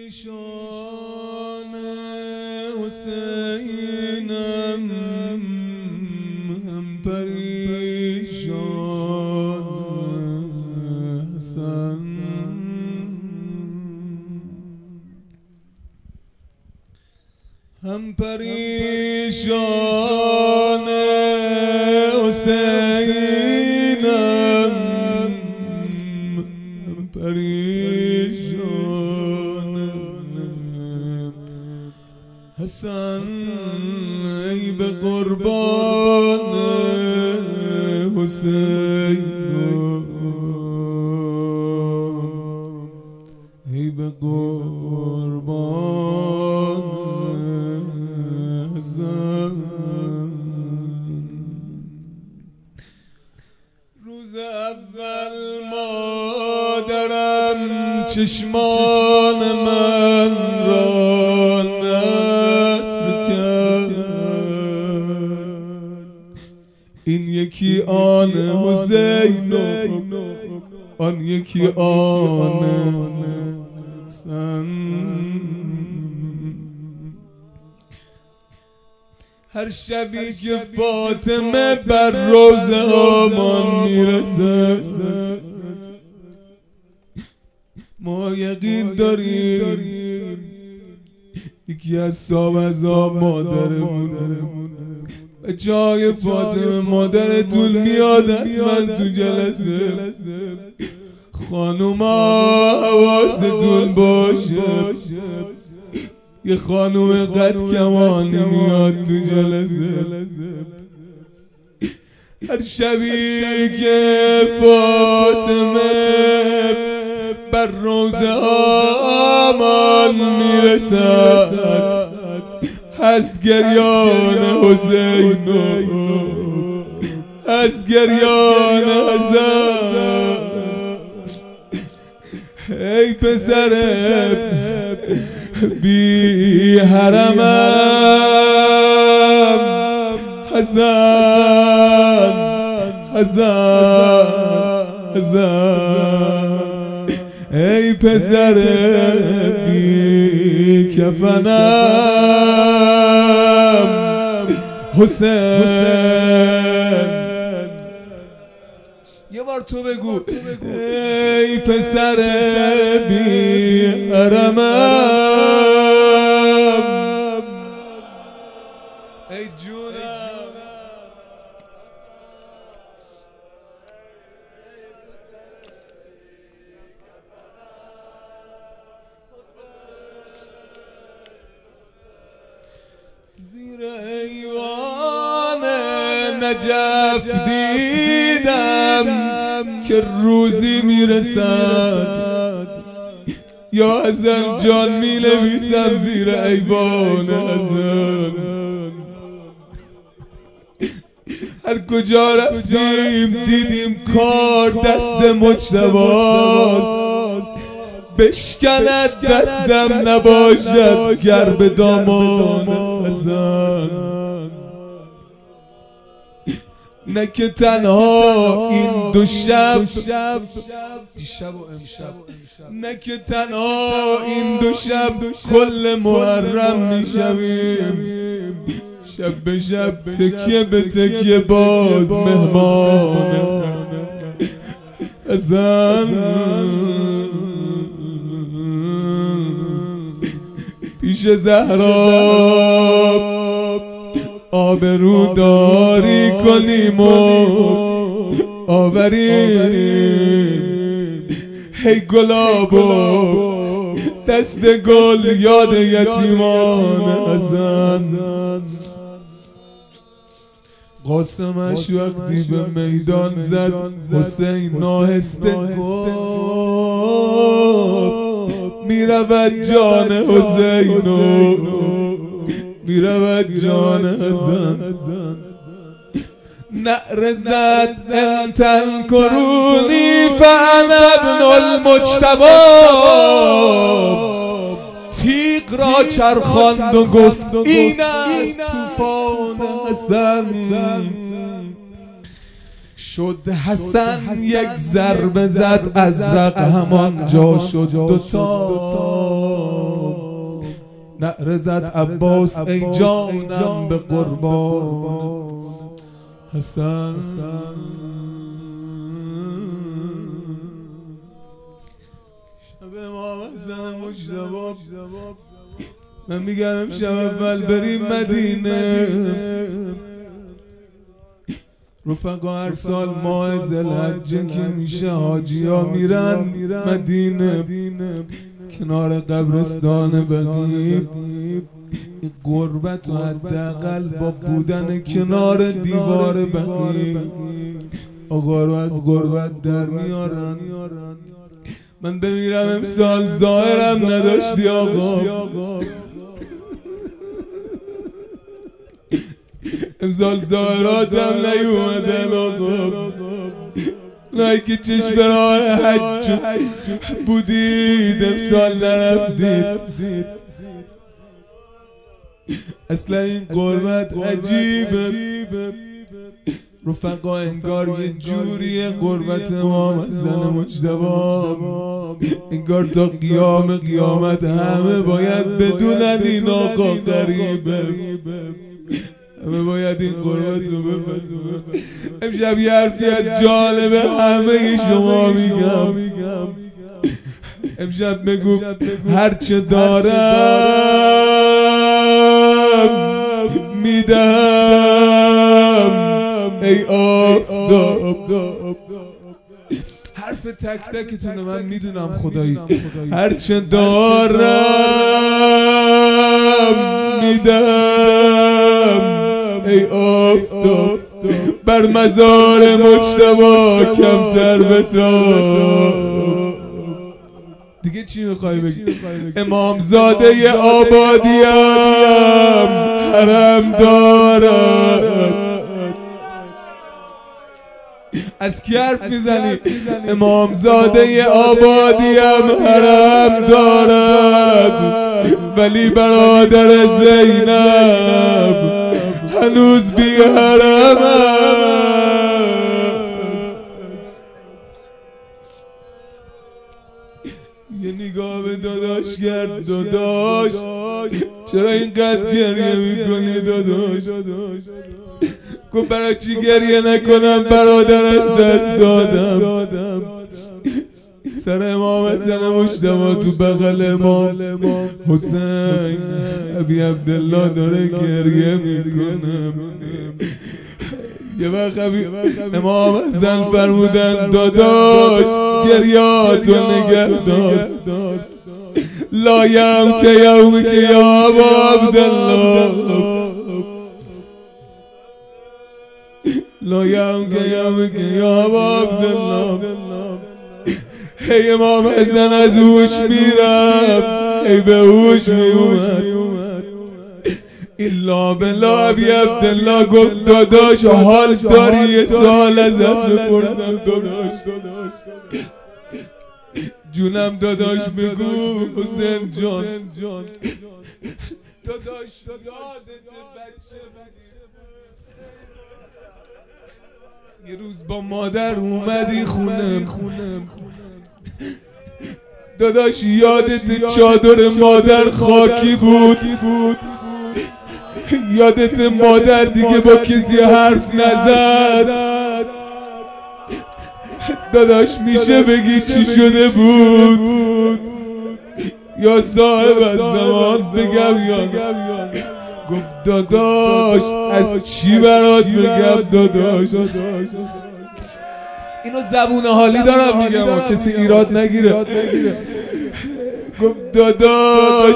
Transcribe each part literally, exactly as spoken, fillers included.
پریشان حسینم هم پریشان حسن هم پریشان حسینم هم پریشان حسن ای به قربان حسین ای به قربان حسن روز اول مادرم چشمان من را نصر کرد این یکی آن حسین آن یکی آن حسن هر شبی که فاطمه بر روز آمان میرسد ما یقین داریم یکی از ساوزا مادرمون به جای فاطمه مادرتون میاد حتما تو جلسه خانوما حواستون باشه یه خانوم قد کمانی میاد تو جلسه هر شبی که فاطمه بر روز آمان میرسد هست گریان حسین هست گریان حسن ای پسرم بی حرمم حسن حسن حسن ای پسر بی کفنم حسین یه بار تو بگو ای پسر بی حرمم ای جونم زیر ایوان نجف دیدم که روزی میرسد یا حسن جان می نویسم زیر ایوان حسن هر کجا رفتیم دیدیم کار دست مجتباست بشکند دستم نباشد گر به دامان حسن نه که تنها این دو شب دیشب و امشب نه که تنها این دو شب کل محرم میشویم شب به شب تکیه به تکیه باز مهمان حسن پیش زهرا آبرو داری کنیم و آوریم هی گلابو دست گل یاد یتیمان حسن قاسمش وقتی به میدان زد حسین ناهسته گفت میرود جان حسینو میرود جان حسن نعره زد انتن کرونی فانا ابن المجتبی تیغ را چرخاند و گفت این است طوفان حسن شد حسن یک ضربه زد ازرق همان جا شد دوتا نعره زد عباس ای جانم به قربان حسن. شب امام حسن مجتبی من میگم امشب اول بریم مدینه. رفقا هر سال ماه ذوالحجه که میشه حاجی ها میرن مدینه کنار قبرستان بقیع. این غربت و حداقل با بودن کنار دیوار بقیع آقا رو از غربت در میارن. من بمیرم امسال ظاهرم نداشتی آقا، امسال ظاهراتم نیومدن آقا. اونایی که چشم راه حج بودید امسال نرفتید. اصلا این غربت عجیبه رفقا، انگار یه جوریه غربت امام حسن مجتبی، انگار تا قیام قیامت همه باید بدونن این آقا غریبه، همه باید این غربت رو بفهمن. امشب یه حرفی از جانب همه شما میگم. امشب بگو هرچه دارم میدم ای آفتاب. حرف تک تکتونه من میدونم خدایی. هرچه دارم میدم ای آفتاب، بر مزار مجتبی کمتر بتاب. دیگه چی میخوای بگی؟ امام زاده آبادیم حرم دارد. از کی حرف میزنی؟ امام زاده آبادیم حرم دارد، ولی برادر زینب هنوز بی حرم است. یه نگاه به داداش کرد. داداش چرا اینقدر گریه میکنی داداش؟ گفت برای چی گریه نکنم، برادر از دست دادم. سر امام حسن مجتبی تو بغل امام حسین ابی عبدالله داره گریه میکنه. یه وقت امام حسن فرمودن داداش گریاتو نگه دار، لایم که یوم که یا ابا عبدالله، لایم که یوم که یا ابا عبدالله. هی امام حسن از هوش میرفت هی به هوش میومد. الا بالله ابی عبدالله گفت داداش حال داری یه سوال ازت بپرسم داداش؟ جونم داداش بگو حسین جان. داداش یادت بچه یه روز با مادر اومدی خونه، داداش یادت چادر مادر خاکی بود؟ یادت مادر دیگه با کسی حرف نزد؟ داداش میشه بگی چی شده بود؟ یا صاحب از زمان بگم یا گفت داداش از چی برات بگم داداش؟ اینو زبون حالی دارم میگم و کسی ایراد نگیره. گفت داداش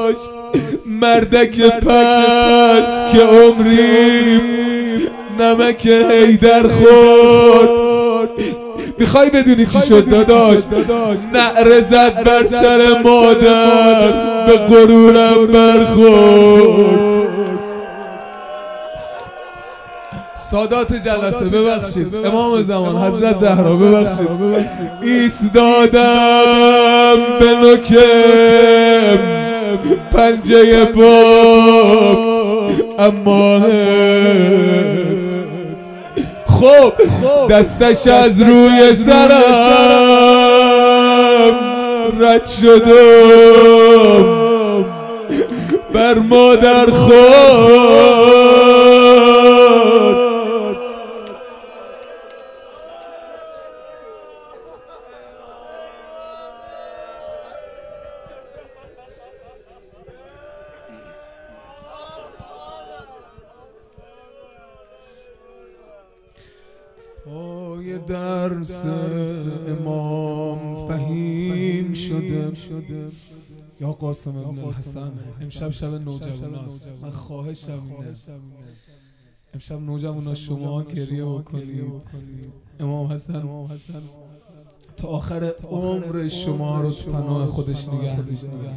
مردک پست که عمری نمک حیدر خورد. میخوای بدونی چی شد داداش؟ نعره زد بر سر مادر به غرورم برخورد. سادات جلسه ببخشید، امام زمان حضرت زهرا ببخشید، ایستادم به نوکم پنجه پاک اما خب دستش از روی سرم رد شدم، بر مادر خود. پای درس امام فهیم شده. یا قاسم ابن الحسن، امشب شب نوجواناست، من خواهشم اینه امشب نوجوانا شما گریه بکنید. امام حسن تا آخر عمر شما رو تو پناه خودش نگه می‌داره.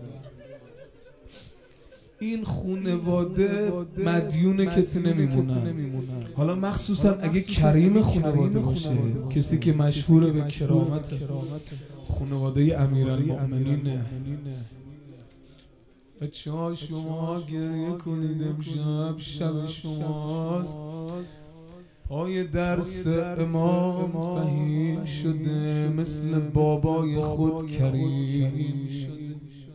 این خونواده مدیون کسی نمیمونن. حالا مخصوصا اگه کریم خونواده باشه، کسی که مشهور به کرامت، خونواده امیرالمؤمنینه. بچه‌ها شما گریه کنید، امشب شب شماست. پای درس امام فهیم شده، مثل بابای خود کریم شده.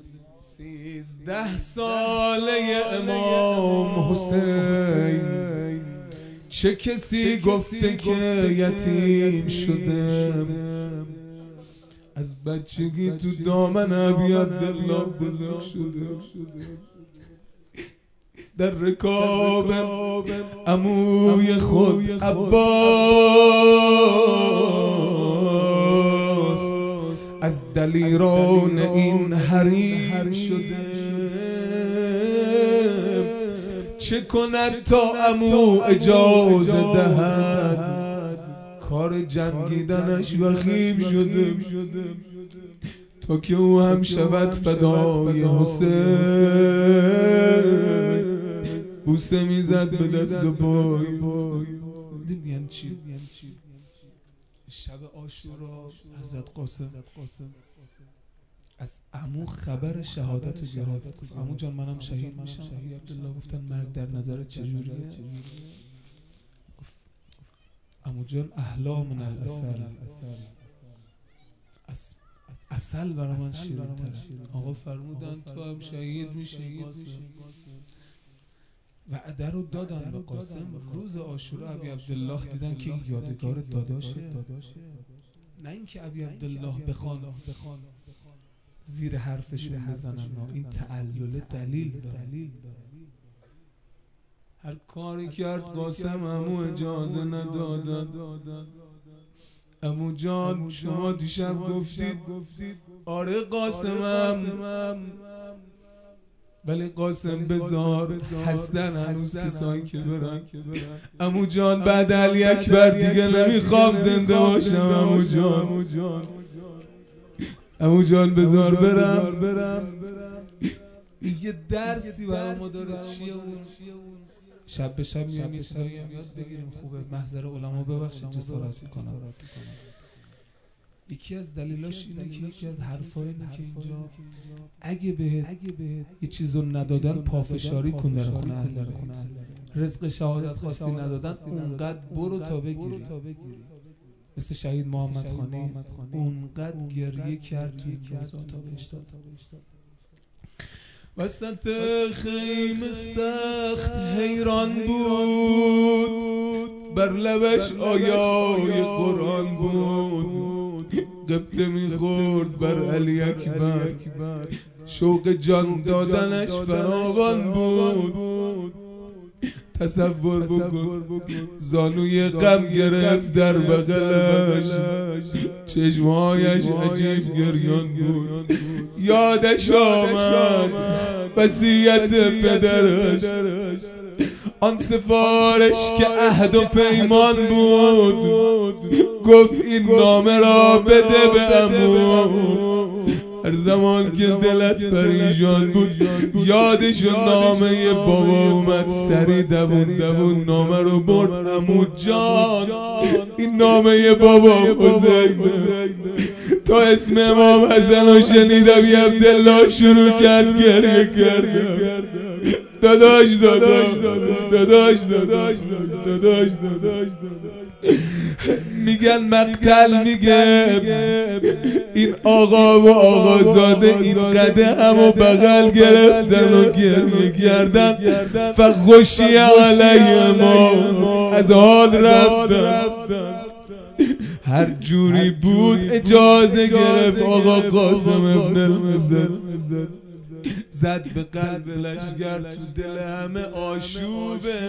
سیزده ساله امام حسین، چه کسی گفته که یتیم شده؟ از بچگی تو دامن ابی عبدالله بزرگ شده. در رکاب عموی خود عباس، از دلیران این حریم شده. چه کند تا عمو اجازه دهد؟ کار جنگیدنش وخیم شده، تا که او هم شود فدای حسین. بوسه میزد به دست و پای. دیدین یعنی چی؟ شب عاشورا حضرت قاسم از عمو خبر شهادت رو گرفت. گفت عمو جان منم شهید میشم. ابی عبدالله گفتن مرگ در نظرت چجوریه؟ گفت عمو جان احلا من العسل، عسل برای من شیرین تره. آقا فرمودن تو هم شهید میشی قاسم. وعده رو دادن به قاسم. روز عاشورا ابی عبدالله دیدن که یادگار داداشه، نه اینکه ابی عبدالله بخوان زیر حرفشون بزنن. این تعلل دلیل داره. هر کاری کرد قاسم عمو اجازه ندادن. عمو جان شما دیشب گفتید آره قاسمم، ولی قاسم بذار هستن هنوز کسایی که برن. عمو جان بعد علی اکبر دیگه نمیخوام زنده باشم. عمو جان عمو جان بذار برم. یه درسی برای ما داره. چیه اون؟ شب به شب میام یه چیزایی هم یاد بگیریم. خوبه محضر علما ببخشید جسارت میکنم. یکی از دلیلاش اینه که یکی از حرفای اینه که اینجا اگه بهت یه چیزو ندادن پافشاری کن در خونه اهل رزق شهادت خواستی ندادن اونقدر برو تا بگیری. مثل شهید محمد خانی اونقدر گریه کرد توی روزا تا بهش داد. وسط خیمه سخت حیران بود، بر لبش آیای قرآن بود. قبطه میخورد بر علی اکبر، شوق جان دادنش فراوان بود. تصور بکن زانوی غم گرفت در بغلش، چشمهایش عجیب گریان بود. یادش آمد وصیت پدرش، آن سفارش که عهد و پیمان بود. گفت این نامه را بده به عمو، هر زمان که دلت پریشان بود یادش نامه بابا اومد. سری دوون دوون نامه رو برد. عمو جان این نامه بابا حسین، تا اسم امام حسن رو شنید ابی عبدالله شروع کرد گریه کرد. داداش داداش داداش داداش داداش داداش میگن مقتل میگه این آقا و آقازاده این قدم و بغل گرفتن و گریه کردن فخوشی علیه ما از حال رفتن. هر جوری بود اجازه گرفت آقا قاسم ابن المزد زد به قلب لشگر تو دل همه آشوبه.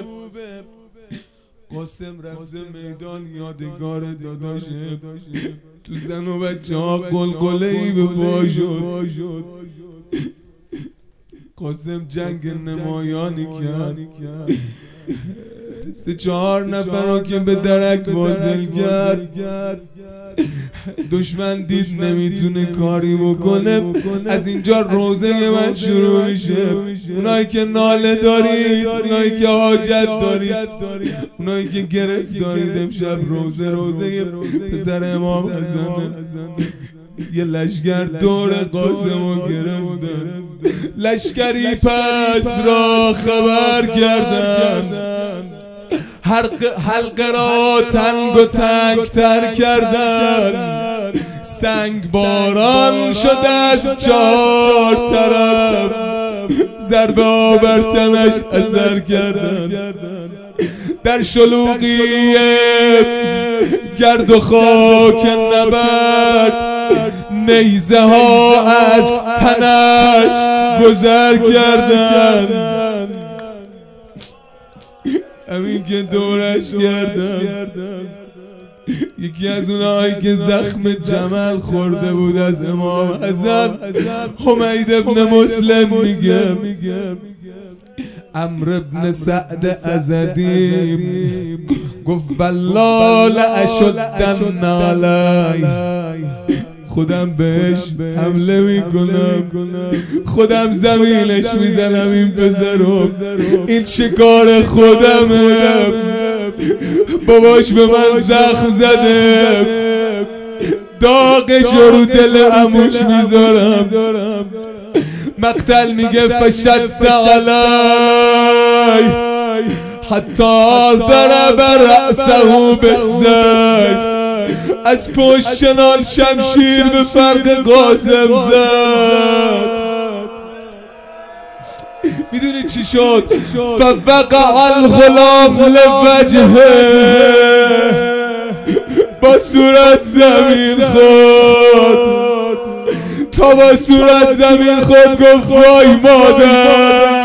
قاسم رفته میدان یادگار داداشه تو زن و بچه ها قلقله ای به پا شد. قاسم جنگ نمایانی کرد سه چهار نفر رو که به درک واصل کرد. دشمن دید نمیتونه کاری بکنه. از اینجا روزه من شروع میشه. اونایی که ناله دارید، اونایی که حاجت دارید، اونایی که گرفت دارید امشب روزه روزه پسر امام حسنه. یه لشگر دور قاسم رو گرفتن. لشکری پس را خبر کردن. حلقه را تنگ و تنگ تر کردن. سنگ باران شده از چهار طرف. ضربه ها بر تنش اثر کردن. در شلوغی گرد و خاک نبرد نیزه ها از تنش گذر کردن. همین که دورش گردم یکی از اونایی که زخم جمل خورده بود از امام حسن حمید ابن مسلم میگه عمرو ابن سعد ازدی گفت والله لاشدن علی خودم بهش حمله میکنم خودم زمینش میزنم این پسرو این چه کار خودمه باباش به من زخم زده داغش رو دل عموش میذارم مقتل میگه فشد علی حتی ضرب رأسه بالسیف از پشت چنان شمشیر به فرق قاسم زد. میدونی چی شد؟ فوقع الغلام لوجهه با صورت زمین خود تا با صورت زمین خود گفت وای مادر.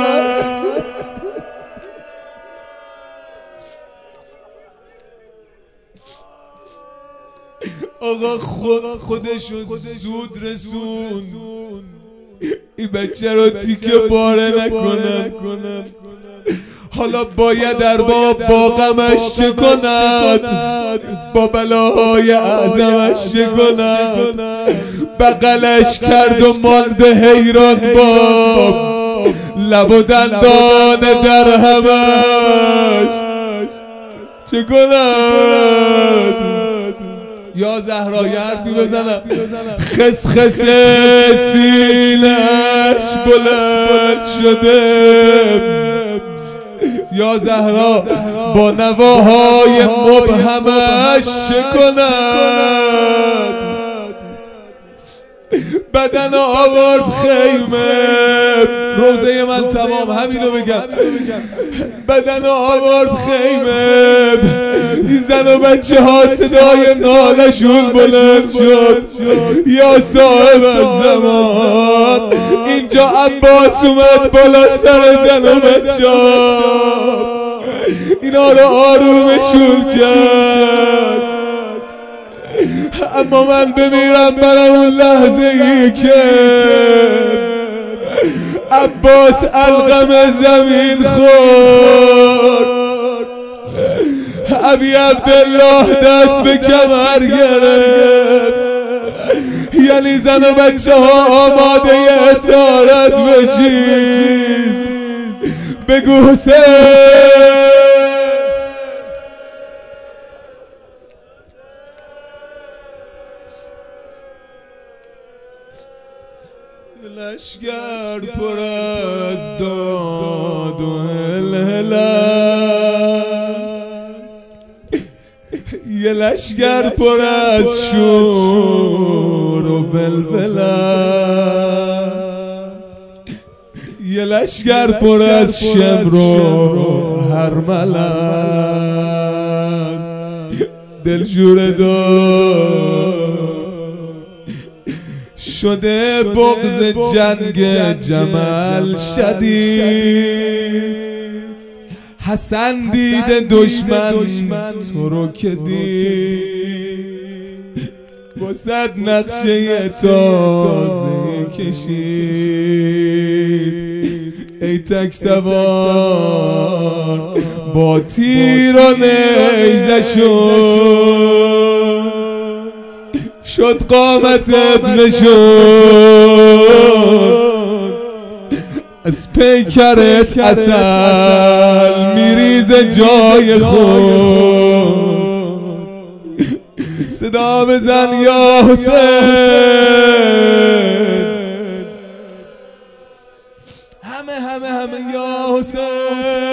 آقا خود خودشو زود رسون این بچه رو تیکه پاره نکنن. حالا باید ارباب با غمش چه کند با بلاهای اعظمش چه کند. بغلش کرد و مانده حیران با لب و دندان در همش چه کند. یا زهرا یه حرفی بزنم خس خس سینش بلند شده یا زهرا با نواهای مبهمش چه کند. بدن آورد خیمه روزه من تمام همینو بگم بدن آورد خیمه این زن و بچه ها صدای نالشون بلند شد یا صاحب الزمان. اینجا عباس اومد بالا سر زن و بچه ها اینا رو آرومشون کرد. اما من بمیرم برای اون لحظه ای که عباس علقم زمین خورد ابی عبدالله دست به کمر گرفت یعنی زن و بچه ها آماده اسارت بشید بگو حسین. لشگر پر از داد و هلهله، یه لشگر پر از شور و ولوله، یه لشگر پر از شمر و هرمله است. دلشوره دار شده بغض جنگ جمل شدید، حسن دیده دشمن تو رو که دید، با صد نقشه تازه کشید. ای تک سوار با تیر و نیزه شد، شد قامتت نشد، از پیکرت عسل میریزه جای خود. صدا بزن یا حسین، همه همه همه یا حسین.